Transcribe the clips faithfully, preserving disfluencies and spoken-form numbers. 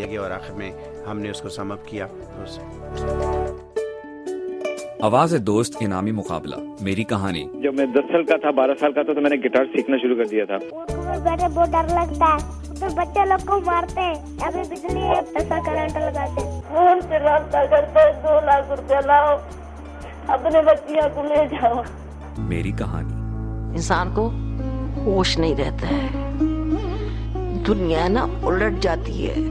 لیا گیا اور آخر میں ہم نے اس کو سم اپ کیا. آواز دوست انعامی مقابلہ میری کہانی. جب میں دس سال کا تھا بارہ سال کا تھا تو میں نے گٹار سیکھنا شروع کر دیا تھا. بیٹھے بہت ڈر لگتا ہے تو بچے لوگ کو مارتے ہیں, ابھی بجلی ہے ایسا کرنٹ لگاتے ہیں. فون سے رابطہ کرتے ہیں, دو لاکھ روپیہ لاؤ اپنے بچیاں کو لے جاؤ. میری کہانی. انسان کو ہوش نہیں رہتا ہے, دنیا نا الٹ جاتی ہے.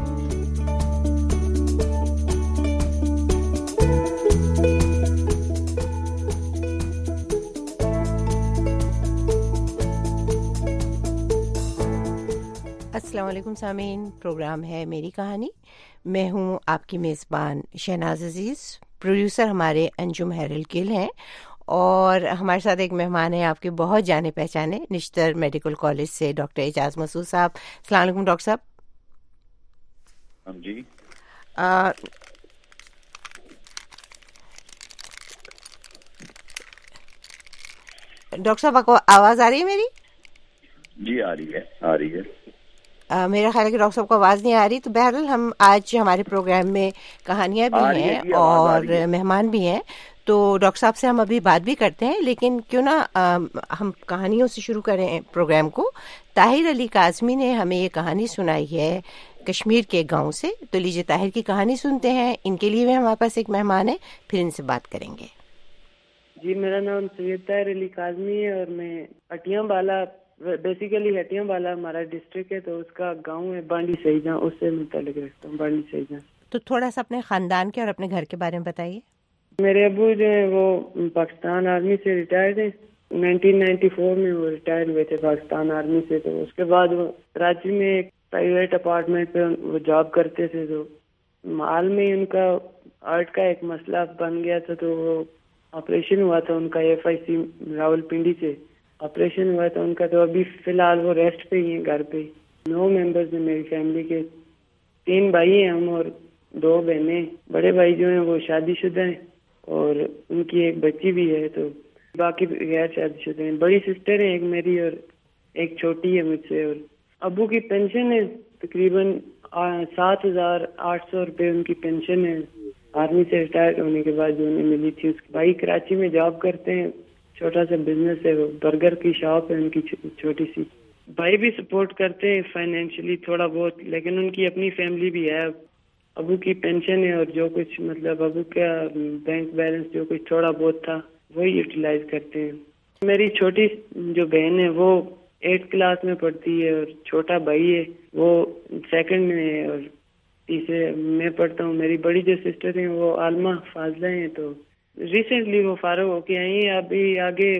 السلام علیکم سامعین, پروگرام ہے میری کہانی. میں ہوں آپ کی میزبان شہناز عزیز. پروڈیوسر ہمارے انجم ہیرل گل ہیں اور ہمارے ساتھ ایک مہمان ہیں آپ کے بہت جانے پہچانے, نشتر میڈیکل کالج سے ڈاکٹر اعجاز مسعود صاحب. السلام علیکم ڈاکٹر صاحب. جی ڈاکٹر صاحب آپ کو آواز آ رہی ہے میری؟ جی آ رہی ہے آ رہی ہے. Uh, میرا خیال ہے کہ ڈاکٹر صاحب کو آواز نہیں آ رہی, تو بہرحال ہم آج ہمارے پروگرام میں کہانیاں بھی ہیں اور مہمان بھی ہیں, تو ڈاکٹر صاحب سے ہم ابھی بات بھی کرتے ہیں, لیکن کیوں نہ ہم کہانیوں سے شروع کریں پروگرام کو. طاہر علی کاظمی نے ہمیں یہ کہانی سنائی ہے کشمیر کے گاؤں سے, تو لیجیے طاہر کی کہانی سنتے ہیں. ان کے لیے بھی ہمارے پاس ایک مہمان ہے, پھر ان سے بات کریں گے. جی میرا نام سید طاہر علی کاظمی ہے اور میں ہٹیاں بالا, بیسیکلی ہٹیاں بالا ہمارا ڈسٹرکٹ ہے, تو اس کا گاؤں ہے بانڈی سیجاں, اس سے متعلق رکھتا ہوں بانڈی سیجاں. تو تھوڑا سا اپنے خاندان کے اور اپنے گھر کے بارے میں بتائیے. میرے ابو جو ہیں وہ پاکستان آرمی سے ریٹائرڈ ہیں. نائنٹین نائنٹی فور میں وہ ریٹائر ہوئے تھے پاکستان آرمی سے. تو اس کے بعد وہ کراچی میں ایک پرائیویٹ اپارٹمنٹ پہ وہ جاب کرتے تھے. تو مال میں ان کا آرٹ کا ایک مسئلہ بن گیا تھا, تو وہ آپریشن ہوا تھا ان کا F I C Rawalpindi سے آپریشن ہوا تھا ان کا. تو ابھی فی الحال وہ ریسٹ پہ ہی ہیں گھر پہ. نو ممبرز ہیں میری فیملی کے, تین بھائی ہیں ہم اور دو بہنیں. بڑے بھائی جو ہیں وہ شادی شدہ ہیں اور ان کی ایک بچی بھی ہے, تو باقی غیر شادی شدہ ہیں. بڑی سسٹر ہیں ایک میری اور ایک چھوٹی ہے مجھ سے. اور ابو کی پینشن ہے تقریباً سات ہزار آٹھ سو روپے ان کی پینشن ہے آرمی سے ریٹائر ہونے کے بعد جو انہیں ملی تھی. بھائی کراچی میں جاب کرتے ہیں, چھوٹا سا بزنس ہے, وہ برگر کی شاپ ہے ان کی چھوٹی سی. بھائی بھی سپورٹ کرتے ہیں فائنینشلی تھوڑا بہت, لیکن ان کی اپنی فیملی بھی ہے. ابو کی پینشن ہے اور جو کچھ مطلب ابو کا بینک بیلنس جو کچھ تھوڑا بہت تھا وہی یوٹیلائز کرتے ہیں. میری چھوٹی جو بہن ہے وہ ایٹ کلاس میں پڑھتی ہے اور چھوٹا بھائی ہے وہ سیکنڈ میں ہے اور تیسرے میں پڑھتا ہوں. میری بڑی جو سسٹر ہیں وہ عالمہ فاضلہ ہیں, تو ریسنٹلی وہ فارغ ہو کے آئی ہیں. ابھی آگے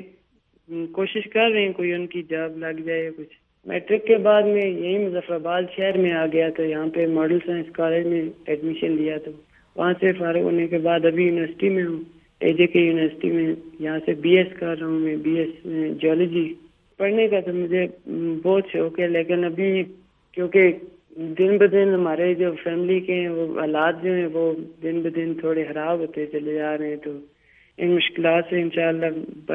کوشش کر رہے ہیں کوئی ان کی جاب لگ جائے کچھ. میٹرک کے بعد میں یہی مظفر آباد شہر میں آ گیا, تو یہاں پہ ماڈل سائنس کالج میں ایڈمیشن لیا. تو وہاں سے فارغ ہونے کے بعد ابھی یونیورسٹی میں ہوں, اے جے کے یونیورسٹی میں. یہاں سے بی ایس کر رہا ہوں میں, بی ایس جیولوجی. پڑھنے کا تو مجھے بہت شوق ہے, لیکن ابھی کیونکہ دن بہ دن ہمارے جو فیملی کے ہیں وہ حالات جو ہیں وہ دن بہ دن تھوڑے خراب ہوتے چلے جا رہے ہیں, تو ان مشکلات سے انشاءاللہ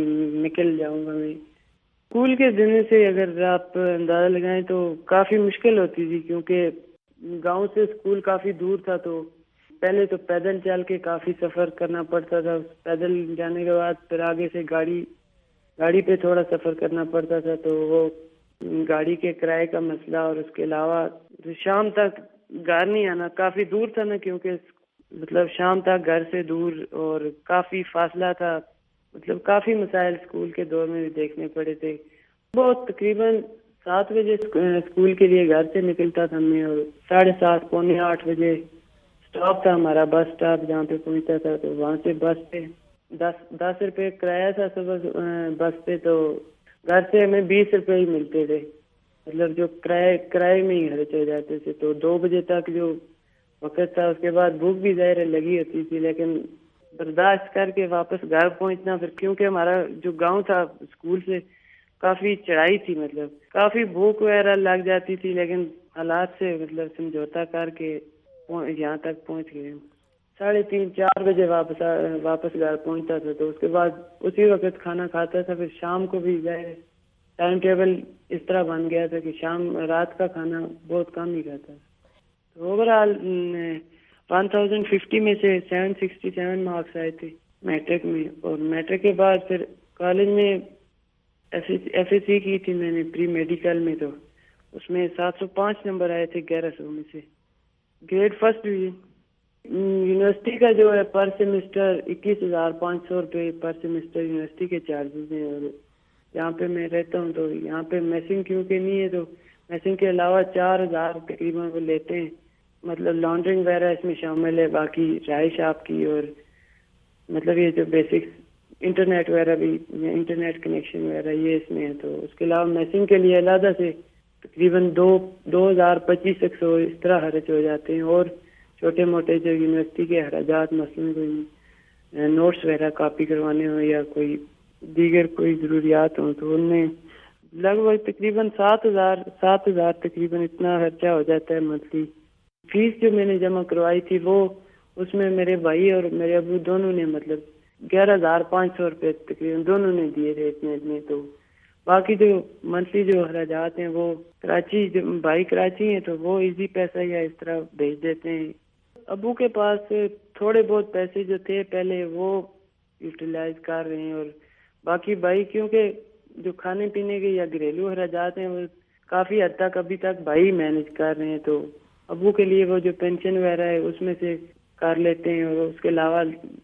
نکل جاؤں گا میں. اسکول کے دن سے اگر آپ اندازہ لگائیں تو کافی مشکل ہوتی تھی, کیونکہ گاؤں سے اسکول کافی دور تھا. تو پہلے تو پیدل چل کے کافی سفر کرنا پڑتا تھا. پیدل جانے کے بعد پھر آگے سے گاڑی گاڑی پہ تھوڑا سفر کرنا پڑتا تھا. تو وہ گاڑی کے کرائے کا مسئلہ, اور اس کے علاوہ شام تک گھر نہیں آنا, کافی دور تھا نا, کیونکہ مطلب شام تک گھر سے دور اور کافی فاصلہ تھا. مطلب کافی مسائل اسکول کے دور میں بھی دیکھنے پڑے تھے. بہت تقریباً سات بجے اسکول کے لیے گھر سے نکلتا تھا میں, اور ساڑھے سات پونے آٹھ بجے اسٹاپ تھا ہمارا, بس اسٹاپ جہاں پہ پہنچتا تھا. تو وہاں سے بس پہ دس دس روپے کرایہ تھا صبح بس پہ, تو گھر سے ہمیں بیس روپے ہی ملتے تھے. مطلب جو کرائے کرائے میں ہی خرچ ہو جاتے تھے. تو دو بجے تک جو وقت تھا, اس کے بعد بھوک بھی ظاہر لگی ہوتی تھی, لیکن برداشت کر کے واپس گھر پہنچنا. پھر کیونکہ ہمارا جو گاؤں تھا اسکول سے کافی چڑھائی تھی, مطلب کافی بھوک وغیرہ لگ جاتی تھی, لیکن حالات سے مطلب سمجھوتا کر کے یہاں تک پہنچ گئے. ساڑھے تین چار بجے واپس واپس گھر پہنچتا تھا. تو اس کے بعد اسی وقت کھانا کھاتا تھا. پھر شام کو بھی ظاہر ٹائم ٹیبل اس طرح بن گیا تھا کہ شام رات کا کھانا بہت کم ہی کھاتا تھا. Overall one thousand fifty میں سے سیون سکسٹی سیون مارکس آئے تھے میٹرک میں. اور میٹرک کے بعد پھر کالج میں ایف اے سی کی تھی میں نے پری میڈیکل میں, تو اس میں سات سو پانچ نمبر آئے تھے گیارہ سو میں سے. گریڈ فرسٹ ہوئی. یونیورسٹی کا جو ہے پر سیمسٹر اکیس ہزار پانچ سو روپے پر سیمسٹر یونیورسٹی کے چارجز ہیں. اور یہاں پہ میں رہتا ہوں تو یہاں پہ میسنگ کیونکہ نہیں ہے تو میسنگ کے علاوہ چار ہزار تقریباً وہ لیتے ہیں. مطلب لانڈرنگ وغیرہ اس میں شامل ہے, باقی رہائش آپ کی اور مطلب یہ جو بیسکس انٹرنیٹ وغیرہ بھی انٹرنیٹ کنیکشن وغیرہ یہ اس میں ہے. تو اس کے علاوہ میسنگ کے لیے علیحدہ سے تقریباً دو دو ہزار پچیس ایک سو اس طرح خرچ ہو جاتے ہیں. اور چھوٹے موٹے جو یونیورسٹی کے اخراجات مثلاً کوئی نوٹس وغیرہ کاپی کروانے ہوں یا کوئی دیگر کوئی ضروریات ہوں تو ان میں لگ بھگ تقریباً سات ہزار سات ہزار تقریباً اتنا خرچہ ہو جاتا ہے منتھلی. فیس جو میں نے جمع کروائی تھی وہ اس میں میرے بھائی اور میرے ابو دونوں نے مطلب گیارہ ہزار پانچ سو روپے تقریباً دونوں نے دیے تھے اتنے اتنے. تو باقی جو منتھلی جو اخراجات ہیں وہ کراچی جو بھائی کراچی ہیں تو وہ ایزی پیسہ یا اس طرح بھیج دیتے ہیں. ابو کے پاس تھوڑے بہت پیسے جو تھے پہلے وہ یوٹیلائز کر رہے ہیں, اور باقی بھائی کیونکہ جو کھانے پینے کے یا گھریلو اخراجات ہیں وہ کافی حد تک ابھی تک بھائی مینج کر رہے ہیں. تو ابو کے لیے وہ جو پینشن وغیرہ ہے اس میں سے کر لیتے ہیں. اور اس کے علاوہ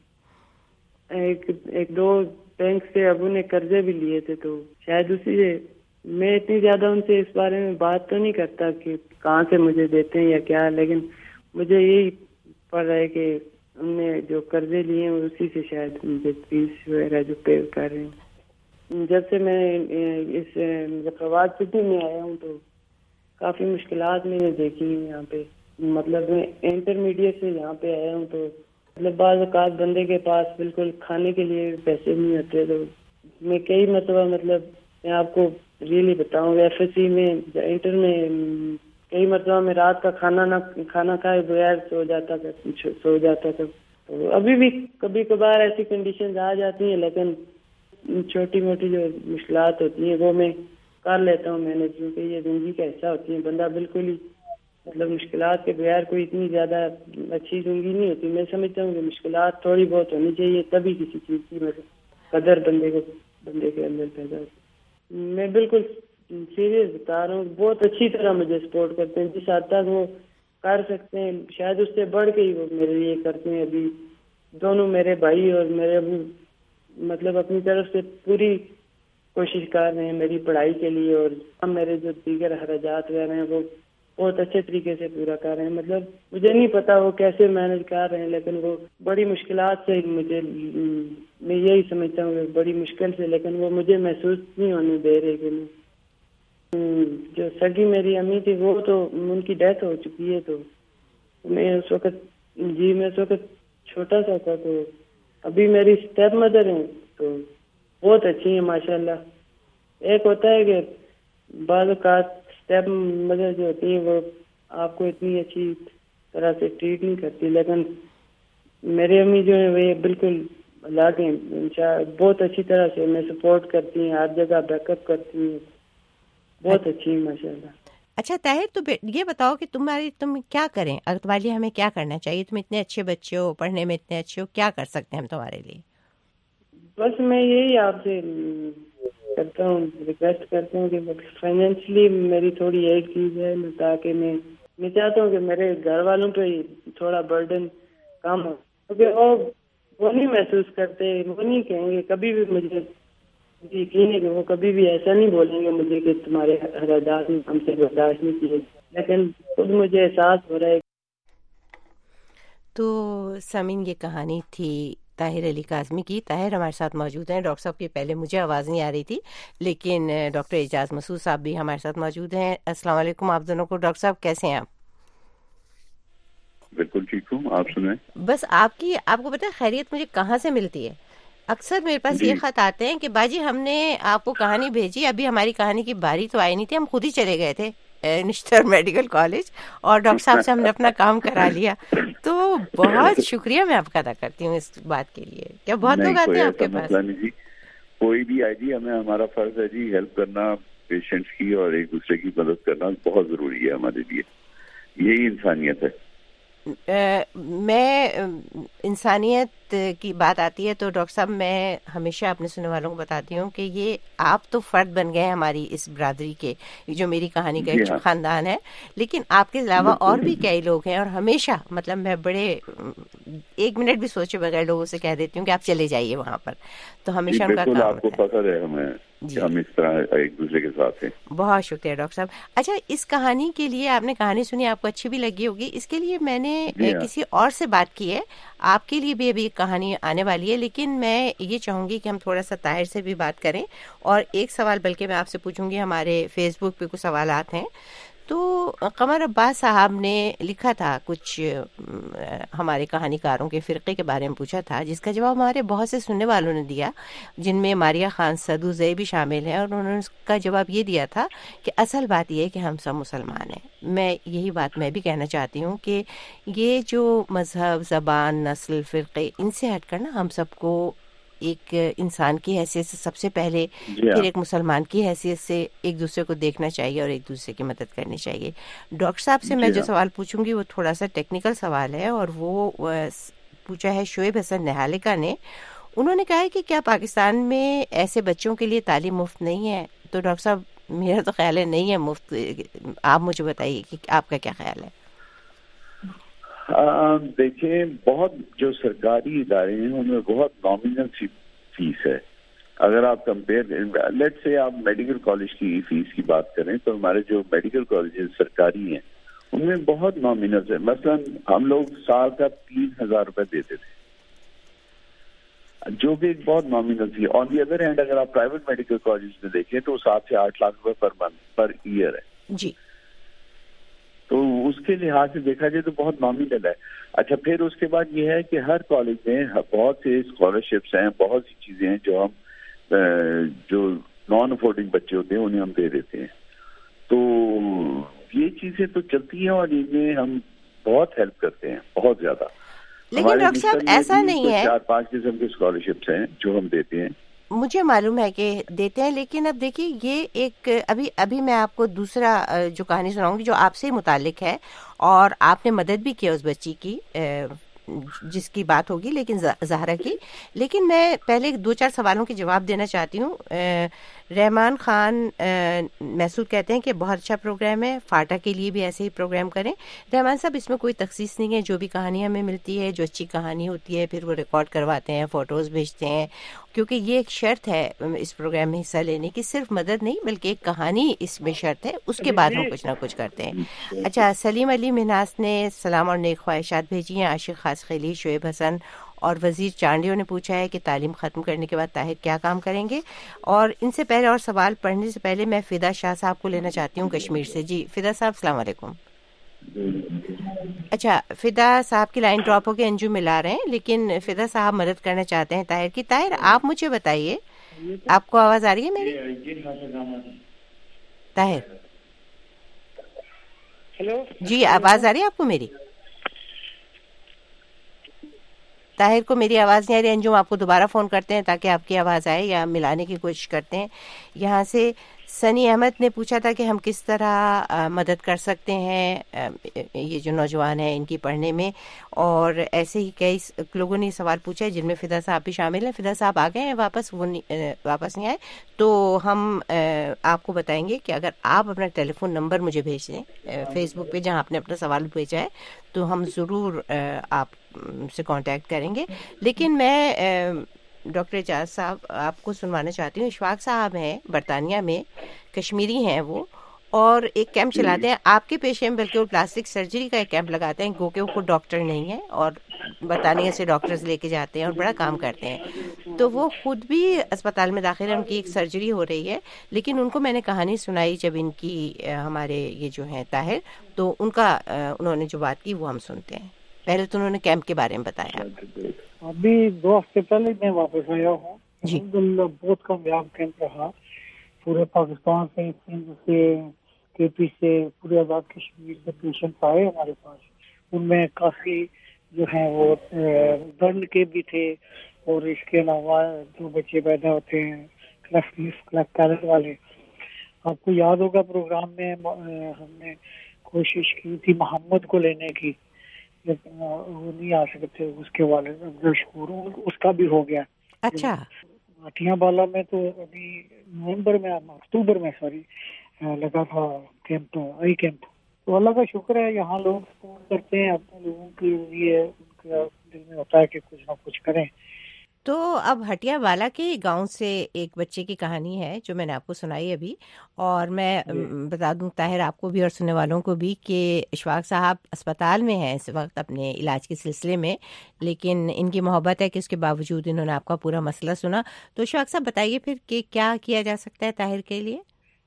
ایک ایک دو بینک سے ابو نے قرضے بھی لیے تھے تو شاید اسی سے میں اتنی زیادہ ان سے اس بارے میں بات تو نہیں کرتا کہ کہاں سے مجھے دیتے ہیں یا کیا, لیکن مجھے یہی پڑ رہا ہے کہ ہم نے جو قرضے لیے ہیں اسی سے شاید مجھے فیس وغیرہ جو پے کر رہے ہیں. جب سے میں اس فواد سٹی میں آیا ہوں تو کافی مشکلات میں نے دیکھی ہیں یہاں پہ. مطلب میں انٹرمیڈیٹ سے یہاں پہ آیا ہوں تو مطلب بعض اوقات بندے کے پاس بالکل کھانے کے لیے پیسے نہیں ہوتے. تو میں کئی مرتبہ مطلب میں آپ کو ریئلی بتاؤں ایف ایس سی میں انٹر میں کئی مرتبہ میں رات کا کھانا نہ کھانا کھائے بغیر سو جاتا تھا سو جاتا تھا. تو ابھی بھی کبھی کبھار ایسی کنڈیشنز آ جاتی ہیں, لیکن چھوٹی موٹی جو مشکلات ہوتی ہیں وہ میں کر لیتا ہوں میں نے, کیونکہ یہ زندگی کا حصہ ہوتی ہے. بندہ بالکل ہی مطلب مشکلات کے بغیر کوئی اتنی زیادہ اچھی زندگی نہیں ہوتی. میں سمجھتا ہوں کہ مشکلات تھوڑی بہت ہونی چاہیے تبھی کسی چیز کی مطلب قدر بندے کو بندے کے اندر پیدا ہوتی. میں بالکل سیریس بتا رہا ہوں, بہت اچھی طرح مجھے سپورٹ کرتے ہیں. جس حد تک وہ کر سکتے ہیں شاید اس سے بڑھ کے ہی وہ میرے لیے کرتے ہیں. ابھی دونوں میرے بھائی اور میرے ابو مطلب اپنی طرف سے پوری کوشش کر رہے ہیں میری پڑھائی کے لیے, اور میرے جو دیگر اخراجات وغیرہ ہیں وہ بہت اچھے طریقے سے پورا کر رہے ہیں. مطلب مجھے نہیں پتا وہ کیسے مینج کر رہے ہیں, لیکن وہ بڑی مشکلات سے مجھے میں یہی سمجھتا ہوں بڑی مشکل سے, لیکن وہ مجھے محسوس نہیں ہونے دے رہے کہ میں جو سگی میری امی تھی وہ تو ان کی ڈیتھ ہو چکی ہے. تو میں اس وقت جی میں اس وقت چھوٹا سا تھا. تو ابھی میری اسٹیپ مدر ہیں تو بہت اچھی ہیں ماشاء اللہ. ایک ہوتا ہے کہ بعض اوقات اسٹیپ مدر جو ہوتی ہیں وہ آپ کو اتنی اچھی طرح سے ٹریٹ نہیں کرتی, لیکن میری امی جو ہیں وہ بالکل اللہ کے بہت اچھی طرح سے میں سپورٹ کرتی ہیں, ہر جگہ بیک اپ کرتی ہیں, بہت اچھی ہیں ماشاء اللہ. اچھا طاہر, تو یہ بتاؤ کہ تمہاری تم کیا کریں اور تمہارے لیے ہمیں کیا کرنا چاہیے؟ تم اتنے اچھے بچے ہو, پڑھنے میں اتنے اچھے ہو, کیا کر سکتے ہیں ہم تمہارے لیے؟ بس میں یہی آپ سے کرتا ہوں ریکویسٹ کرتا ہوں کہ فائنینشلی میری تھوڑی ایڈ کی جائے, تاکہ میں میں چاہتا ہوں کہ میرے گھر والوں پہ تھوڑا برڈن کم ہو, کیونکہ وہ وہ نہیں محسوس کرتے, وہ نہیں کہیں گے کبھی بھی. مجھے یقین ہے کہ وہ کبھی بھی ایسا نہیں بولیں گے مجھے کہ تمہارے اخراجات ہم سے برداشت نہیں کیے, لیکن خود مجھے احساس ہو رہا ہے. تو سامعین, یہ کہانی تھی طاہر علی کاظمی کی. طاہر ہمارے ساتھ موجود ہیں. ڈاکٹر صاحب کی پہلے مجھے آواز نہیں آ رہی تھی, لیکن ڈاکٹر اعجاز مسعود صاحب بھی ہمارے ساتھ موجود ہیں. السلام علیکم آپ دونوں کو. ڈاکٹر صاحب کیسے ہیں آپ؟ بالکل ٹھیک ہوں, آپ سنیں. بس آپ کی آپ کو پتہ ہے خیریت مجھے کہاں سے ملتی ہے؟ اکثر میرے پاس یہ خط آتے ہیں کہ باجی ہم نے آپ کو کہانی بھیجی, ابھی ہماری کہانی کی باری تو آئی نہیں تھی, ہم خود ہی چلے گئے تھے نشتر میڈیکل کالج اور ڈاکٹر صاحب سے ہم نے اپنا کام کرا لیا. تو بہت شکریہ میں آپ کا ادا کرتی ہوں اس بات کے لیے. کیا بہت لوگ آتے ہیں آپ کے پاس؟ جی کوئی بھی آئے جی, ہمیں ہمارا فرض ہے جی ہیلپ کرنا پیشنٹس کی, اور ایک دوسرے کی مدد کرنا بہت ضروری ہے ہمارے لیے. یہی انسانیت ہے. میں انسانیت کی بات آتی ہے تو ڈاکٹر صاحب میں ہمیشہ اپنے سننے والوں کو بتاتی ہوں کہ یہ آپ تو فرد بن گئے ہماری اس برادری کے, جو میری کہانی کا ایک خاندان ہے, لیکن آپ کے علاوہ اور بھی کئی لوگ ہیں, اور ہمیشہ مطلب میں بڑے ایک منٹ بھی سوچے بغیر لوگوں سے کہہ دیتی ہوں کہ آپ چلے جائیے وہاں پر, تو ہمیشہ ان کا کام آپ کو پتہ ہے ہمیں جی ہم اس طرح ایک دوسرے کے ساتھ ہیں. بہت شکریہ ڈاکٹر صاحب. اچھا, اس کہانی کے لیے آپ نے کہانی سنی, آپ کو اچھی بھی لگی ہوگی, اس کے لیے میں نے کسی اور سے بات کی ہے, آپ کے لیے بھی ابھی ایک کہانی آنے والی ہے, لیکن میں یہ چاہوں گی کہ ہم تھوڑا سا طاہر سے بھی بات کریں, اور ایک سوال بلکہ میں آپ سے پوچھوں گی, ہمارے فیس بک پہ کچھ سوالات ہیں. تو قمر عباس صاحب نے لکھا تھا کچھ ہمارے کہانی کاروں کے فرقے کے بارے میں پوچھا تھا, جس کا جواب ہمارے بہت سے سننے والوں نے دیا, جن میں ماریہ خان سدو زئی بھی شامل ہیں, اور انہوں نے اس کا جواب یہ دیا تھا کہ اصل بات یہ ہے کہ ہم سب مسلمان ہیں. میں یہی بات میں بھی کہنا چاہتی ہوں کہ یہ جو مذہب, زبان, نسل, فرقے, ان سے ہٹ کر نا ہم سب کو ایک انسان کی حیثیت سے سب سے پہلے, پھر ایک مسلمان کی حیثیت سے ایک دوسرے کو دیکھنا چاہیے اور ایک دوسرے کی مدد کرنی چاہیے. ڈاکٹر صاحب سے میں جو سوال پوچھوں گی وہ تھوڑا سا ٹیکنیکل سوال ہے, اور وہ پوچھا ہے شعیب حسن نہالکا نے. انہوں نے کہا ہے کہ کیا پاکستان میں ایسے بچوں کے لیے تعلیم مفت نہیں ہے؟ تو ڈاکٹر صاحب میرا تو خیال ہے نہیں ہے مفت, آپ مجھے بتائیے کہ آپ کا کیا خیال ہے. دیکھیں, بہت جو سرکاری ادارے ہیں ان میں بہت نامینل فیس ہے. اگر آپ کمپیئر لیٹ سے آپ میڈیکل کالج کی فیس کی بات کریں تو ہمارے جو میڈیکل کالجز سرکاری ہیں ان میں بہت نامینل ہے. مثلا ہم لوگ سال کا تین ہزار روپے دیتے تھے, جو کہ بہت نامینل تھی. آن دی ادر ہینڈ اگر آپ پرائیویٹ میڈیکل کالج میں دیکھیں تو سات سے آٹھ لاکھ روپے پر منتھ پر ایئر ہے جی. تو اس کے لحاظ سے دیکھا جائے تو بہت نامینل ہے. اچھا, پھر اس کے بعد یہ ہے کہ ہر کالج میں بہت سے اسکالرشپس ہیں, بہت سی چیزیں ہیں جو ہم جو نان افورڈنگ بچے ہوتے ہیں انہیں ہم دے دیتے ہیں. تو یہ چیزیں تو چلتی ہیں اور ان میں ہم بہت ہیلپ کرتے ہیں, بہت زیادہ. لیکن ڈاکٹر صاحب ایسا نہیں ہے, چار پانچ قسم کے اسکالرشپس ہیں جو ہم دیتے ہیں, مجھے معلوم ہے کہ دیتے ہیں, لیکن اب دیکھیے یہ ایک ابھی ابھی میں آپ کو دوسرا جو کہانی سناؤں گی جو آپ سے متعلق ہے, اور آپ نے مدد بھی کی اس بچی کی جس کی بات ہوگی, لیکن زہرا کی. لیکن میں پہلے دو چار سوالوں کے جواب دینا چاہتی ہوں. رحمان خان محسود کہتے ہیں کہ بہت اچھا پروگرام ہے, فاٹا کے لیے بھی ایسے ہی پروگرام کریں. رحمان صاحب اس میں کوئی تخصیص نہیں ہے, جو بھی کہانی ہمیں ملتی ہے, جو اچھی کہانی ہوتی ہے, پھر وہ ریکارڈ کرواتے ہیں, فوٹوز بھیجتے ہیں, کیونکہ یہ ایک شرط ہے اس پروگرام میں حصہ لینے کی, صرف مدد نہیں بلکہ ایک کہانی اس میں شرط ہے, اس کے بعد ہم کچھ نہ کچھ کرتے ہیں. اچھا, سلیم علی مناس نے سلام اور نیک خواہشات بھیجی ہیں. عاشق خاص خیلی, شعیب حسن اور وزیر چانڈیو نے پوچھا ہے کہ تعلیم ختم کرنے کے بعد طاہر کیا کام کریں گے. اور ان سے پہلے اور سوال پڑھنے سے پہلے میں فدا شاہ صاحب کو لینا چاہتی ہوں کشمیر سے. جی فدا صاحب السلام علیکم. اچھا, فدا صاحب کی لائن ڈراپ ہو کے انجو ملا رہے ہیں, لیکن فدا صاحب مدد کرنا چاہتے ہیں طاہر کی. طاہر آپ مجھے بتائیے, آپ کو آواز آ رہی ہے میری؟ طاہر ہیلو, جی آواز آ رہی ہے آپ کو میری؟ طاہر کو میری آواز نہیں آ رہی. انجم آپ کو دوبارہ فون کرتے ہیں تاکہ آپ کی آواز آئے, یا ملانے کی کوشش کرتے ہیں. یہاں سے سنی احمد نے پوچھا تھا کہ ہم کس طرح مدد کر سکتے ہیں یہ جو نوجوان ہیں ان کی پڑھنے میں, اور ایسے ہی کئی لوگوں نے سوال پوچھا ہے جن میں فدا صاحب بھی شامل ہیں. فدا صاحب آ گئے ہیں واپس, وہ واپس نہیں آئے, تو ہم آپ کو بتائیں گے کہ اگر آپ اپنا ٹیلی فون نمبر مجھے بھیج دیں فیس بک پہ جہاں آپ نے اپنا سوال بھیجا ہے, تو ہم ضرور آپ سے کانٹیکٹ کریں گے. لیکن میں ڈاکٹر اعجاز صاحب آپ کو سنوانا چاہتی ہوں. اشفاق صاحب ہیں برطانیہ میں, کشمیری ہیں وہ, اور ایک کیمپ چلاتے ہیں آپ کے پیشے میں, بلکہ وہ پلاسٹک سرجری کا ایک کیمپ لگاتے ہیں, گو کہ وہ خود ڈاکٹر نہیں ہیں, اور برطانیہ سے ڈاکٹرز لے کے جاتے ہیں اور بڑا کام کرتے ہیں. تو وہ خود بھی اسپتال میں داخل ہیں, ان کی ایک سرجری ہو رہی ہے, لیکن ان کو میں نے کہانی سنائی جب ان کی ہمارے یہ جو ہیں طاہر, تو ان کا انہوں نے جو بات کی وہ ہم سنتے ہیں. پہلے تو انہوں نے کیمپ کے بارے میں بتایا. ابھی دو ہفتے پہلے میں واپس آیا ہوں. جی الحمدللہ بہت کامیاب کیمپ رہا. پورے پاکستان سے, سندھ سے, کے پی سے, پورے آزاد کشمیر سے پیشنٹ آئے ہمارے پاس. ان میں کافی جو ہیں وہ درد کے بھی تھے, اور اس کے علاوہ جو بچے پیدا ہوتے ہیں کلیفٹ پیلٹ والے. آپ کو یاد ہوگا پروگرام میں ہم نے کوشش کی تھی محمد کو لینے کی، لیکن وہ نہیں آ سکتے تھے، اس کے والد عبد الشکور، اس کا بھی ہو گیا۔ اچھا، ہٹیاں بالا میں تو ابھی نومبر میں اکتوبر میں سوری لگا تھا کیمپ، آئی کیمپ۔ تو اللہ کا شکر ہے یہاں لوگ فون کرتے ہیں اپنے لوگوں کے لیے، ان کا دل میں ہوتا ہے کہ کچھ نہ کچھ کریں۔ تو اب ہٹیا والا کے گاؤں سے ایک بچے کی کہانی ہے جو میں نے آپ کو سنائی ابھی، اور میں بتا دوں طاہر آپ کو بھی اور سننے والوں کو بھی کہ اشفاق صاحب اسپتال میں ہیں اس وقت اپنے علاج کے سلسلے میں، لیکن ان کی محبت ہے کہ اس کے باوجود انہوں نے آپ کا پورا مسئلہ سنا۔ تو اشفاق صاحب بتائیے پھر کہ کیا کیا جا سکتا ہے طاہر کے لیے؟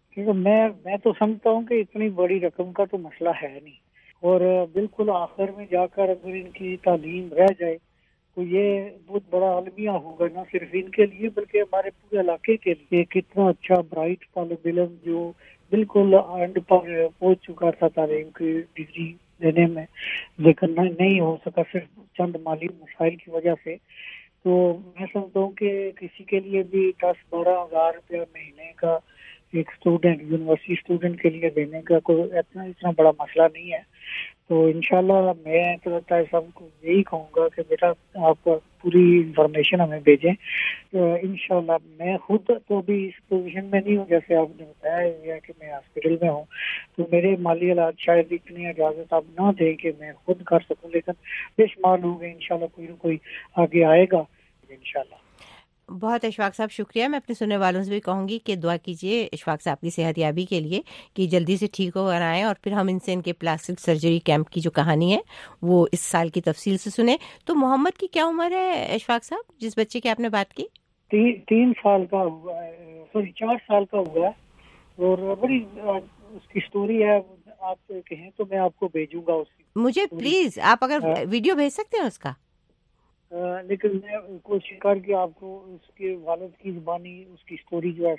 میں میں تو سمجھتا ہوں کہ اتنی بڑی رقم کا تو مسئلہ ہے نہیں، اور بالکل آخر میں جا کر اگر ان کی تعلیم رہ جائے تو یہ بہت بڑا المیہ ہوگا، نہ صرف ان کے لیے بلکہ ہمارے پورے علاقے کے لیے۔ کتنا اچھا برائٹ طالب علم جو بالکل اینڈ پر پہنچ چکا تھا تعلیم کی ڈگری لینے میں، لیکن نہیں ہو سکا صرف چند مالی مسائل کی وجہ سے۔ تو میں سمجھتا ہوں کہ کسی کے لیے بھی دس بارہ ہزار روپیہ مہینے کا ایک اسٹوڈنٹ، یونیورسٹی اسٹوڈنٹ کے لیے دینے کا کوئی اتنا اتنا بڑا مسئلہ نہیں ہے۔ تو انشاءاللہ میں تو سب کو یہی کہوں گا کہ بیٹا آپ پوری انفارمیشن ہمیں بھیجیں۔ انشاءاللہ میں خود تو بھی اس پوزیشن میں نہیں ہوں، جیسے آپ نے بتایا ہے کہ میں ہاسپٹل میں ہوں، تو میرے مالی حالات شاید اتنی اجازت آپ نہ دیں کہ میں خود کر سکوں، لیکن بے شمار لوگ انشاءاللہ کوئی نہ کوئی آگے آئے گا انشاءاللہ۔ بہت اشفاق صاحب شکریہ۔ میں اپنے سننے والوں سے بھی کہوں گی کہ دعا کیجیے اشفاق صاحب کی صحت یابی کے لیے کہ جلدی سے ٹھیک ہو کر آئیں، اور پھر ہم ان سے ان کے پلاسٹک سرجری کیمپ کی جو کہانی ہے وہ اس سال کی تفصیل سے سنیں۔ تو محمد کی کیا عمر ہے اشفاق صاحب جس بچے کی آپ نے بات کی؟ تین سال کا ہوا ہے، سوری چار سال کا ہوا ہے، اور بڑی اس کی سٹوری ہے، آپ کہیں تو میں آپ کو بھیجوں گا اس کی۔ مجھے پلیز آپ اگر ویڈیو بھیج سکتے ہیں اس کا، لیکن میں کوشش کر کے آپ کو اس کے والد کی زبانی اس کی سٹوری جو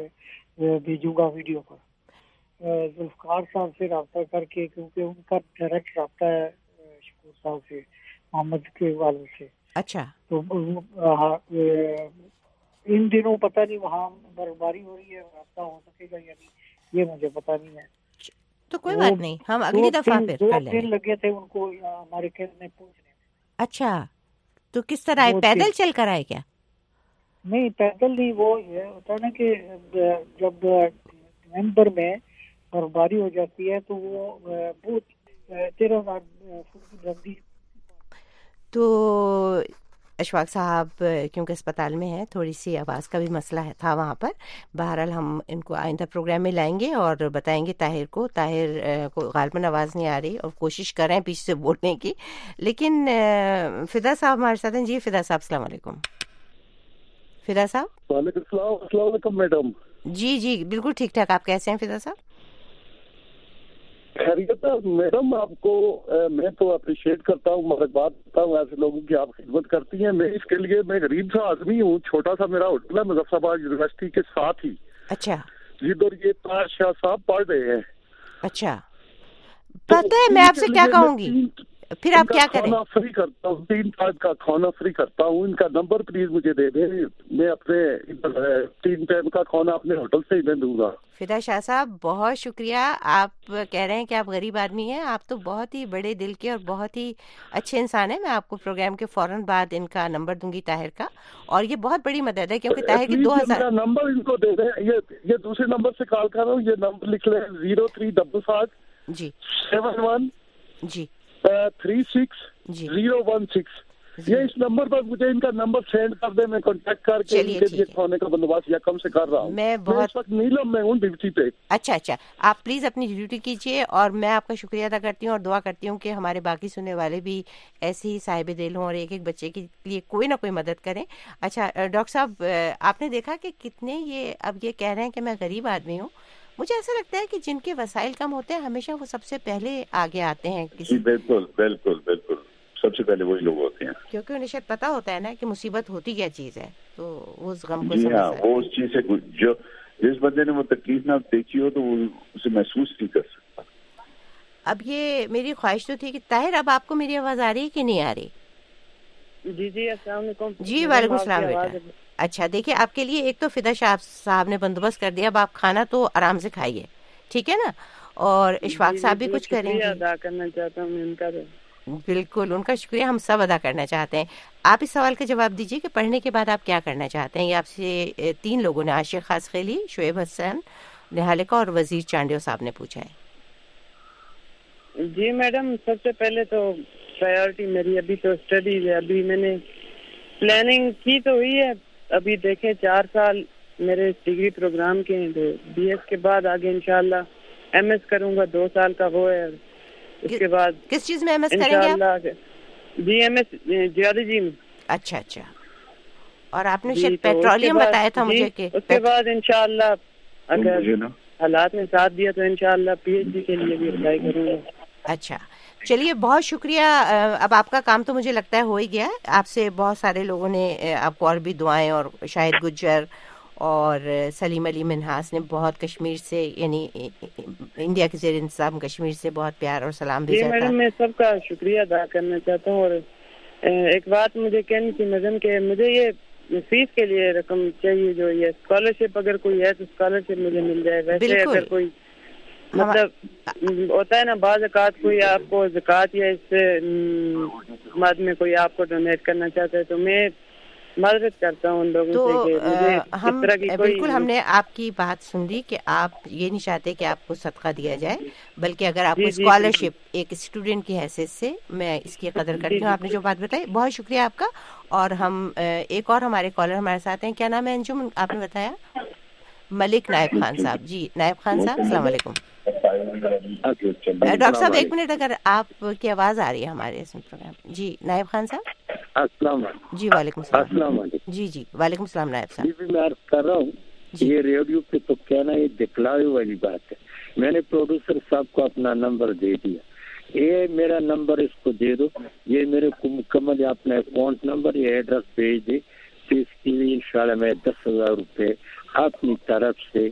ہے بھیجوں گا ویڈیو پر، ذوالفقار صاحب سے رابطہ کر کے، کیونکہ ان کا ڈائریکٹ رابطہ ہے شکور صاحب سے، محمد کے والد سے۔ اچھا، تو ان دنوں پتہ نہیں وہاں برفباری ہو رہی ہے، رابطہ ہو سکے گا یا نہیں یہ مجھے پتہ نہیں ہے۔ تو کوئی بات نہیں، ہم اگلی دفعہ پھر دو کر لیں گے۔ دن لگے تھے ان کو ہمارے کیمپ میں پہنچنے میں۔ اچھا، تو کس طرح آئے؟ پیدل چل کر آئے کیا؟ نہیں پیدل نہیں، وہ یہ ہوتا ہے نا کہ جب نومبر میں برفباری ہو جاتی ہے تو وہ بہت تیرہ ہزار فٹ کی بلندی۔ تو اشفاق صاحب کیونکہ اسپتال میں ہیں، تھوڑی سی آواز کا بھی مسئلہ ہے تھا وہاں پر، بہرحال ہم ان کو آئندہ پروگرام میں لائیں گے اور بتائیں گے طاہر کو۔ طاہر کو غالباً آواز نہیں آ رہی اور کوشش کر رہے ہیں پیچھے سے بولنے کی، لیکن فدا صاحب ہمارے ساتھ ہیں۔ جی فدا صاحب السلام علیکم۔ فدا صاحب وعلیکم السلام۔ السلام علیکم میڈم۔ جی جی بالکل ٹھیک ٹھاک، آپ کیسے ہیں فدا صاحب؟ خیریت ہے میڈم، آپ کو میں تو اپریشیٹ کرتا ہوں، مبارکباد کرتا ہوں ایسے لوگوں کی آپ خدمت کرتی ہیں۔ میں اس کے لیے میں غریب سا آدمی ہوں، چھوٹا سا میرا ہوٹل ہے مظفر آباد یونیورسٹی کے ساتھ ہی۔ اچھا، جدھر یہ طاہر شاہ صاحب پڑھ رہے ہیں۔ اچھا، پتہ ہے میں آپ سے کیا کہوں گی، پھر آپ کیا کریں؟ کھانا فری کرتا ہوں، تین ٹائم کا کھانا فری کرتا ہوں۔ ان کا نمبر پلیز مجھے دے دیں، میں اپنے تین ٹائم کا کھانا اپنے ہوٹل سے ہی دے دوں گا۔ فدا شاہ صاحب بہت شکریہ، آپ کہہ رہے ہیں کہ آپ غریب آدمی ہیں، آپ تو بہت ہی بڑے دل کے اور بہت ہی اچھے انسان ہیں۔ میں آپ کو پروگرام کے فوراً بعد ان کا نمبر دوں گی طاہر کا، اور یہ بہت بڑی مدد ہے کیونکہ طاہر کی دو ہزار نمبر ان کو دے دیں۔ یہ دوسرے نمبر سے کال کر رہا ہوں، یہ نمبر لکھ لیں، zero three double five G seven one G three six zero one six. یہ اس نمبر پر مجھے ان کا نمبر سینڈ کر دیں، میں کانٹیکٹ کر کے ان کے لیے کھانے کا بندوبست یا کم سے کر رہا ہوں۔ میں بہت وقت نیلم میں ہوں ڈیوٹی پہ۔ اچھا اچھا، آپ پلیز اپنی ڈیوٹی کیجیے، اور میں آپ کا شکریہ ادا کرتی ہوں اور دعا کرتی ہوں کہ ہمارے باقی سننے والے بھی ایسے ہی صاحب دل ہوں اور ایک ایک بچے کے لیے کوئی نہ کوئی مدد کریں۔ اچھا ڈاکٹر صاحب، آپ نے دیکھا کہ کتنے یہ اب یہ کہہ رہے ہیں کہ میں غریب آدمی ہوں، مجھے ایسا لگتا ہے کہ جن کے وسائل کم ہوتے ہیں ہمیشہ وہ سب سے پہلے آگے آتے ہیں۔ جی بالکل بالکل بالکل، سب سے پہلے وہی لوگ ہوتے ہیں، کیونکہ انہیں شاید پتا ہوتا ہے نا کہ مصیبت ہوتی کیا چیز ہے، تو وہ اس غم کو جی ہاں، سمجھتا ہے۔ وہ اس چیز سے جو جس بندے نے وہ تکلیف نہ دیکھی ہو تو وہ اسے محسوس نہیں کر سکتا۔ اب یہ میری خواہش تو تھی کہ طاہر اب آپ کو میری آواز آ رہی ہے کہ نہیں آ رہی؟ جی جی السلام علیکم۔ جی وعلیکم السلام بیٹا۔ اچھا دیکھیے، آپ کے لیے ایک تو فدا شاہ صاحب نے بندوبست کر دیا، اب آپ کھانا تو آرام سے کھائیے، ٹھیک ہے نا، اور اشفاق صاحب بھی کچھ کریں شکریہ گے. ادا کرنا چاہتا ہوں ان کا. بالکل، ان کا شکریہ ہم سب ادا کرنا چاہتے ہیں. آپ اس سوال کا جواب دیجیے کہ پڑھنے کے بعد آپ کیا کرنا چاہتے ہیں. یہ آپ سے تین لوگوں نے، عاشق خاص خیلی، شعیب حسن نہالکا اور وزیر چانڈیو صاحب نے پوچھا ہے. جی میڈم، سب سے پہلے تو پرائیورٹی میری ابھی تو اسٹڈیز ہے. ابھی میں نے پلاننگ کی تو ہوئی ہے. ابھی دیکھیں چار سال میرے ڈگری پروگرام کے ہیں، تو بی ایس کے بعد آگے انشاءاللہ ایم ایس کروں گا. دو سال کا وہ ہے. اس کے بعد کس چیز میں ایم ایس کریں گے آپ؟ جی ایم ایس جیولوجی میں. اچھا اچھا. اور آپ نے شاید پیٹرولیم بتایا تھا مجھے کہ اس کے بعد انشاءاللہ اگر حالات نے ساتھ دیا تو انشاءاللہ پی ایچ ڈی کے لیے بھی اپلائی کروں گا. اچھا چلیے، بہت شکریہ. اب آپ کا کام تو مجھے لگتا ہے ہو ہی گیا. آپ سے بہت سارے لوگوں نے آپ کو اور بھی دعائیں، اور شاہد گجر اور سلیم علی منہاس نے بہت کشمیر سے، یعنی انڈیا کے زیر انتظام کشمیر سے بہت پیار اور سلام بھیجا تھا. جی میڈم، میں سب کا شکریہ ادا کرنا چاہتا ہوں. اور ایک بات مجھے کہنی تھی میڈم کہ مجھے یہ فیس کے لیے رقم چاہیے، جو یہ اسکالرشپ اگر کوئی ہے تو اسکالرشپ مجھے مل جائے. ویسے اگر کوئی مطلب ہوتا ہے نا بعض اوقات کوئی آپ کو زکوٰۃ یا اس سے بعد میں کوئی آپ کو ڈونیٹ کرنا چاہتا ہے تو میں معذرت کرتا ہوں ان لوگوں سے کہ مجھے ہم اس طرح کی کوئی. بالکل ہم نے آپ کی بات سن لی کہ آپ یہ نہیں چاہتے کہ آپ کو صدقہ دیا جائے، بلکہ اگر آپ کو اسکالرشپ ایک اسٹوڈنٹ کی حیثیت سے، میں اس کی قدر کرتی ہوں. آپ نے جو بات بتائی بہت شکریہ آپ کا. اور ہم ایک اور ہمارے کالر ہمارے ساتھ ہیں. کیا نام ہے انجم؟ آپ نے بتایا ملک نائب خان صاحب. جی نائب خان صاحب السلام علیکم. ڈاکٹر صاحب ایک منٹ، اگر آپ کی آواز آ رہی ہے ہمارے اس پروگرام. جی نائب خان صاحب. السلام علیکم. جی وعلیکم السلام. السلام علیکم. جی جی وعلیکم السلام نائب صاحب. جی میں عرض کر رہا ہوں یہ ریڈیو پہ تو کہنا یہ دکھلاوے والی بات ہے. میں نے پروڈیوسر صاحب کو اپنا نمبر دے دیا. یہ میرا نمبر اس کو دے دو. یہ میرے کو مکمل اپنا اکاؤنٹ نمبر یہ ایڈریس بھیج دے تو اس کے لیے انشاءاللہ میں دس ہزار روپے اپنی طرف سے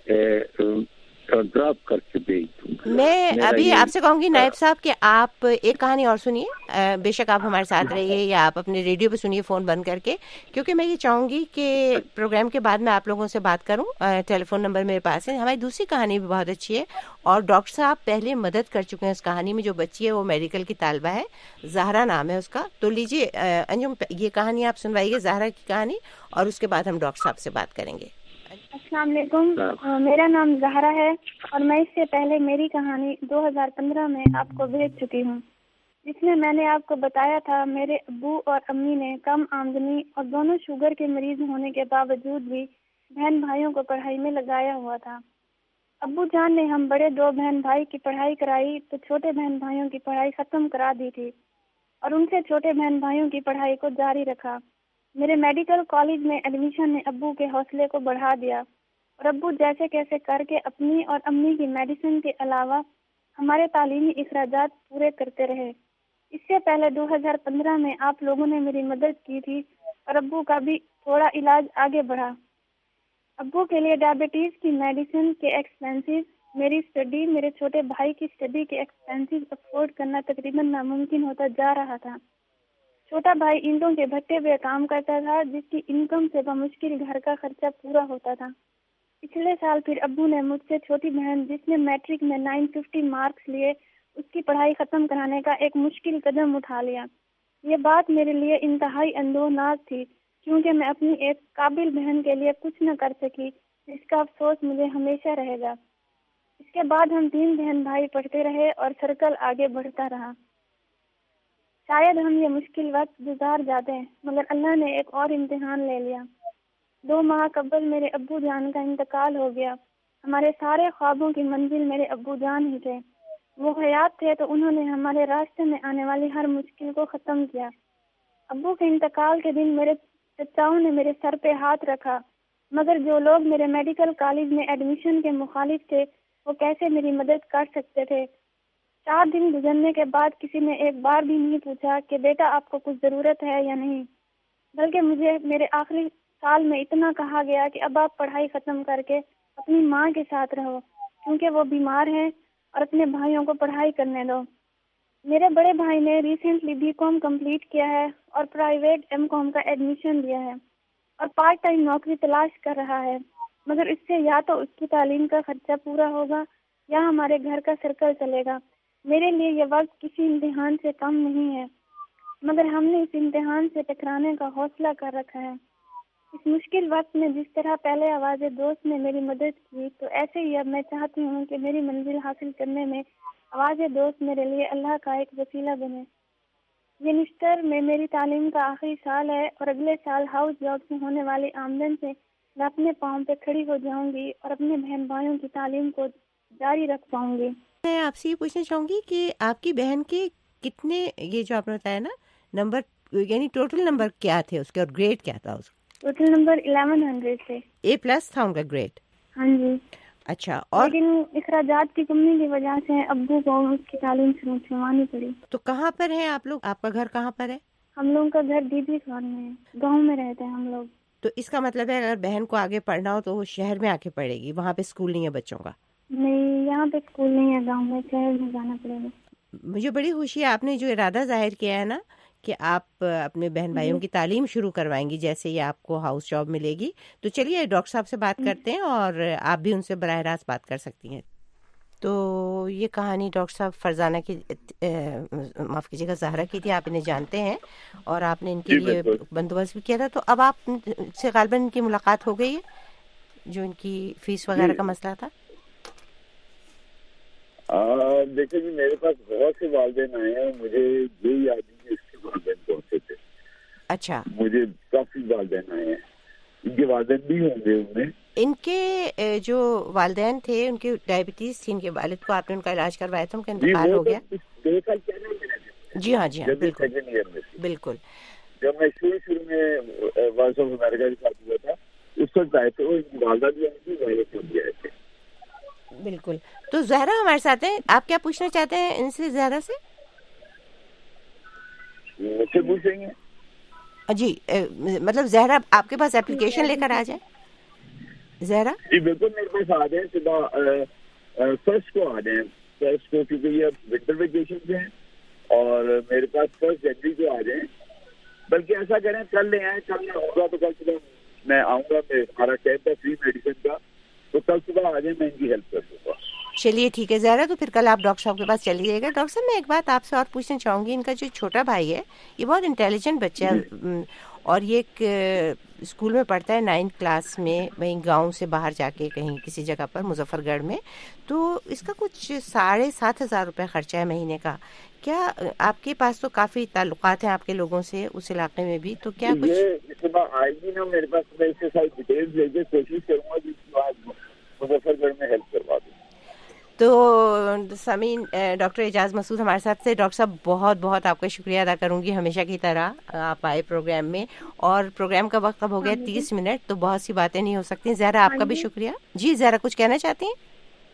ڈراپ کر کے بھیج دوں گا. میں ابھی آپ سے کہوں گی نائب صاحب کہ آپ ایک کہانی اور سنیے. بے شک آپ ہمارے ساتھ رہیے یا آپ اپنے ریڈیو پہ سنیے فون بند کر کے، کیونکہ میں یہ چاہوں گی کہ پروگرام کے بعد میں آپ لوگوں سے بات کروں. ٹیلی فون نمبر میرے پاس ہے. ہماری دوسری کہانی بھی بہت اچھی ہے اور ڈاکٹر صاحب پہلے مدد کر چکے ہیں اس کہانی میں. جو بچی ہے وہ میڈیکل کی طالبہ ہے، زہرا نام ہے اس کا. تو لیجیے انجم یہ کہانی آپ سنوائیے، زہرا کی کہانی، اور اس کے بعد ہم ڈاکٹر صاحب سے بات کریں گے. السلام علیکم. میرا نام زہرا ہے اور میں اس سے پہلے میری کہانی دو ہزار پندرہ میں آپ کو بھیج چکی ہوں، جس میں میں نے آپ کو بتایا تھا میرے ابو اور امی نے کم آمدنی اور دونوں شوگر کے مریض ہونے کے باوجود بھی بہن بھائیوں کو پڑھائی میں لگایا ہوا تھا. ابو جان نے ہم بڑے دو بہن بھائی کی پڑھائی کرائی تو چھوٹے بہن بھائیوں کی پڑھائی ختم کرا دی تھی اور ان سے چھوٹے بہن بھائیوں کی پڑھائی کو جاری رکھا. میرے میڈیکل کالج میں ایڈمیشن نے ابو کے حوصلے کو بڑھا دیا اور ابو جیسے کیسے کر کے اپنی اور امی کی میڈیسن کے علاوہ ہمارے تعلیمی اخراجات پورے کرتے رہے. اس سے پہلے دو ہزار پندرہ میں آپ لوگوں نے میری مدد کی تھی اور ابو کا بھی تھوڑا علاج آگے بڑھا. ابو کے لیے ڈائبٹیز کی میڈیسن کے ایکسپینسز، میری اسٹڈی، میرے چھوٹے بھائی کی اسٹڈی کے ایکسپینسز افورڈ کرنا تقریباً ناممکن ہوتا جا رہا تھا. چھوٹا بھائی اینٹوں کے بھٹے پہ کام کرتا تھا جس کی انکم سے بمشکل گھر کا خرچہ پورا ہوتا تھا. پچھلے سال پھر ابو نے مجھ سے چھوٹی بہن جس نے میٹرک میں نائن ففٹی مارکس لیے اس کی پڑھائی ختم کرانے کا ایک مشکل قدم اٹھا لیا. یہ بات میرے لیے انتہائی اندوہناک تھی کیونکہ میں اپنی ایک قابل بہن کے لیے کچھ نہ کر سکی، جس کا افسوس مجھے ہمیشہ رہے گا. اس کے بعد ہم تین بہن بھائی پڑھتے رہے اور سرکل آگے بڑھتا رہا. شاید ہم یہ مشکل وقت گزار جاتے ہیں مگر اللہ نے ایک اور امتحان لے لیا. دو ماہ قبل میرے ابو جان کا انتقال ہو گیا. ہمارے سارے خوابوں کی منزل میرے ابو جان ہی تھے. وہ حیات تھے تو انہوں نے ہمارے راستے میں آنے والی ہر مشکل کو ختم کیا. ابو کے انتقال کے دن میرے چچاؤں نے میرے سر پہ ہاتھ رکھا، مگر جو لوگ میرے میڈیکل کالج میں ایڈمیشن کے مخالف تھے وہ کیسے میری مدد کر سکتے تھے. چار دن گزرنے کے بعد کسی نے ایک بار بھی نہیں پوچھا کہ بیٹا آپ کو کچھ ضرورت ہے یا نہیں، بلکہ مجھے میرے آخری سال میں اتنا کہا گیا کہ اب آپ پڑھائی ختم کر کے اپنی ماں کے ساتھ رہو کیونکہ وہ بیمار ہیں اور اپنے بھائیوں کو پڑھائی کرنے دو. میرے بڑے بھائی نے ریسنٹلی بی کام کمپلیٹ کیا ہے اور پرائیویٹ ایم کام کا ایڈمیشن لیا ہے اور پارٹ ٹائم نوکری تلاش کر رہا ہے، مگر اس سے یا تو اس کی تعلیم کا خرچہ پورا ہوگا یا ہمارے گھر کا سرکل چلے گا. میرے لیے یہ وقت کسی امتحان سے کم نہیں ہے، مگر ہم نے اس امتحان سے ٹکرانے کا حوصلہ کر رکھا ہے. اس مشکل وقت میں جس طرح پہلے آواز دوست نے میری مدد کی، تو ایسے ہی اب میں چاہتی ہوں کہ میری منزل حاصل کرنے میں آواز دوست میرے لیے اللہ کا ایک وسیلہ بنے. یہ نشتر میں میری تعلیم کا آخری سال ہے اور اگلے سال ہاؤس جاب سے ہونے والی آمدن سے میں اپنے پاؤں پہ کھڑی ہو جاؤں گی اور اپنے بہن بھائیوں کی تعلیم کو جاری رکھ پاؤں گی. میں آپ سے یہ پوچھنا چاہوں گی کہ آپ کی بہن کے کتنے، یہ جو آپ نے بتایا نا نمبر، یعنی ٹوٹل نمبر کیا تھے اس کے اور گریڈ کیا تھا اس کا؟ ٹوٹل نمبر الیون ہنڈریڈ تھے. اے پلس تھا ان کا گریڈ؟ ہاں جی. اچھا. اور لیکن اخراجات کی کمی کی وجہ سے ابو کو اس کی تعلیم سے منصفانی پڑی. تو کہاں پر ہیں آپ لوگ؟ آپ کا گھر کہاں پر ہے؟ ہم لوگوں کا گھر دیدی خان میں ہے، گاؤں میں رہتے ہیں ہم لوگ. تو اس کا مطلب ہے اگر بہن کو آگے پڑھنا ہو تو وہ شہر میں آ کے پڑھے گی، وہاں پہ اسکول نہیں ہے بچوں کا؟ نہیں، یہاں پہ اسکول نہیں ہے، گاؤں میں، شہر میں جانا پڑے گا. مجھے بڑی خوشی ہے آپ نے جو ارادہ ظاہر کیا ہے نا کہ آپ اپنے بہن بھائیوں کی تعلیم شروع کروائیں گی جیسے ہی آپ کو ہاؤس جاب ملے گی. تو چلیے ڈاکٹر صاحب سے بات کرتے ہیں اور آپ بھی ان سے براہ راست بات کر سکتی ہیں. تو یہ کہانی ڈاکٹر صاحب فرزانہ کی، معاف کیجیے گا، زہرا کی تھی. آپ انہیں جانتے ہیں اور آپ نے ان کے لیے بندوبست بھی کیا تھا. تو اب آپ سے غالباً ان کی ملاقات ہو گئی ہے جو ان کی فیس وغیرہ کا مسئلہ تھا؟ دیکھیں جی، میرے پاس بہت سے والدین آئے ہیں، مجھے یہ یاد نہیں ہے اس کے والدین پہنچے تھے. اچھا. مجھے کافی والدین آئے ہیں، ان کے والدین بھی ہوں گے. انہیں ان کے جو والدین تھے ان کی ڈائبٹیز تھی، ان کے والد کو آپ نے ان کا علاج کروایا تھا، ان کا انتقال ہو گیا. جی ہاں جی ہاں بالکل بالکل. جب میں شروع شروع میں وائس آف امریکہ کے ساتھ ہوا تھا اس وقت آئے تھے، وہ ان کی والدہ بھی آئی تھی، والد بھی آئے تھے. بالکل. تو زہرا ہمارے ساتھ ہیں، آپ کیا پوچھنا چاہتے ہیں ان سے؟ زہرا سے مجھ سے پوچھیں گے؟ جی مطلب زہرا آپ کے پاس اپلیکیشن لے کر آ جائیں. زہرا جی بالکل میرے پاس آ جائیں، صبح فرسٹ کو آ جائیں، فرسٹ کو، کیونکہ یہ ونٹر ویکیشن ہیں اور میرے پاس فرسٹ جنوری کو آ جائیں. بلکہ ایسا کریں کل لے آئیں، کل میں آؤں گا تو کل صبح میں آؤں گا. ہمارا کیمپ ہے فری میڈیسن کا، تو کل صبح آ جائیں، میں ان کی ہیلپ کر دوں گا. چلیے ٹھیک ہے زہرا، تو پھر کل آپ ڈاکٹر صاحب کے پاس چلیے گا. ڈاکٹر صاحب میں ایک بات آپ سے اور پوچھنا چاہوں گی. ان کا جو چھوٹا بھائی ہے یہ بہت انٹیلیجنٹ بچہ ہے اور یہ ایک اسکول میں پڑھتا ہے نائنتھ کلاس میں، وہیں گاؤں سے باہر جا کے کہیں کسی جگہ پر مظفر گڑھ میں. تو اس کا کچھ ساڑھے سات ہزار روپے خرچہ ہے مہینے کا. کیا آپ کے پاس تو کافی تعلقات ہیں آپ کے لوگوں سے اس علاقے میں بھی، تو کیا کچھ صبح آئے گی نا میرے پاس، میں اس کے ساتھ ڈیٹیلز لے کے کوشش کروں گا کہ اس کے بعد مظفر گڑھ میں ہیلپ کروا دوں. تو سامعین، ڈاکٹر اعجاز مسعود ہمارے ساتھ تھے. ڈاکٹر صاحب بہت بہت آپ کا شکریہ ادا کروں گی، ہمیشہ کی طرح آپ آئے پروگرام میں. اور پروگرام کا وقت اب ہو گیا تیس منٹ، تو بہت سی باتیں نہیں ہو سکتی. زہرا آپ کا بھی شکریہ. جی زہرا کچھ کہنا چاہتی ہیں؟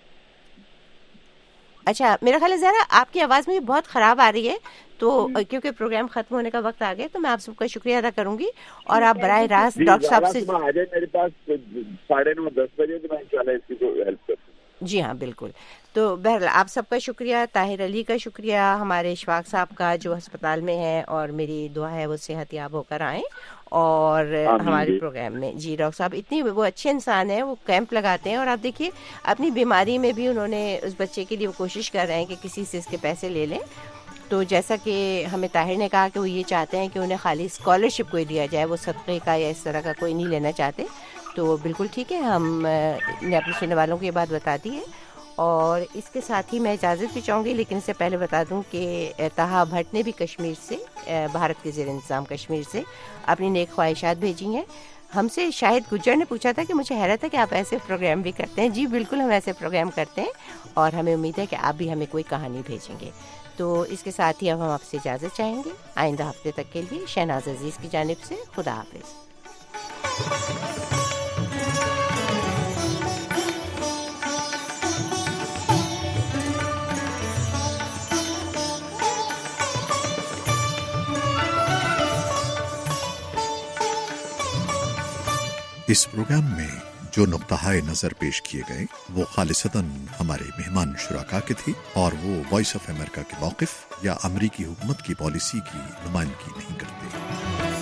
اچھا میرا خیال ہے زہرا آپ کی آواز میں بہت خراب آ رہی ہے، تو کیونکہ پروگرام ختم ہونے کا وقت آ گیا تو میں آپ سب کا شکریہ ادا کروں گی. اور آپ براہ راست ڈاکٹر صاحب سے آ جائے میرے پاس ساڑھے نو دس بجے، تو میں انشاءاللہ اس کی ہیلپ کروں. جی ہاں بالکل. تو بہرحال آپ سب کا شکریہ، طاہر علی کا شکریہ، ہمارے اشفاق صاحب کا جو ہسپتال میں ہے، اور میری دعا ہے وہ صحت یاب ہو کر آئیں اور ہمارے پروگرام میں. جی ڈاکٹر صاحب اتنی وہ اچھے انسان ہیں، وہ کیمپ لگاتے ہیں اور آپ دیکھیے اپنی بیماری میں بھی انہوں نے اس بچے کے لیے وہ کوشش کر رہے ہیں کہ کسی سے اس کے پیسے لے لیں. تو جیسا کہ ہمیں طاہر نے کہا کہ وہ یہ چاہتے ہیں کہ انہیں خالی اسکالرشپ کوئی دیا جائے، وہ صدقے کا یا اس طرح کا کوئی نہیں لینا چاہتے. تو بالکل ٹھیک ہے، ہم نے اپنے سننے والوں کو یہ بات بتا دی ہے. اور اس کے ساتھ ہی میں اجازت بھی چاہوں گی، لیکن اس سے پہلے بتا دوں کہ طہا بھٹ نے بھی کشمیر سے، بھارت کے زیر انتظام کشمیر سے اپنی نیک خواہشات بھیجی ہیں. ہم سے شاہد گجر نے پوچھا تھا کہ مجھے حیرت ہے کہ آپ ایسے پروگرام بھی کرتے ہیں. جی بالکل ہم ایسے پروگرام کرتے ہیں اور ہمیں امید ہے کہ آپ بھی ہمیں کوئی کہانی بھیجیں گے. تو اس کے ساتھ ہی اب ہم آپ سے اجازت چاہیں گے. آئندہ ہفتے تک کے لیے شہناز عزیز کی جانب سے خدا حافظ. اس پروگرام میں جو نقطہ نظر پیش کیے گئے وہ خالصتاً ہمارے مہمان شرکا کے تھے اور وہ وائس آف امریکہ کے موقف یا امریکی حکومت کی پالیسی کی نمائندگی نہیں کرتے.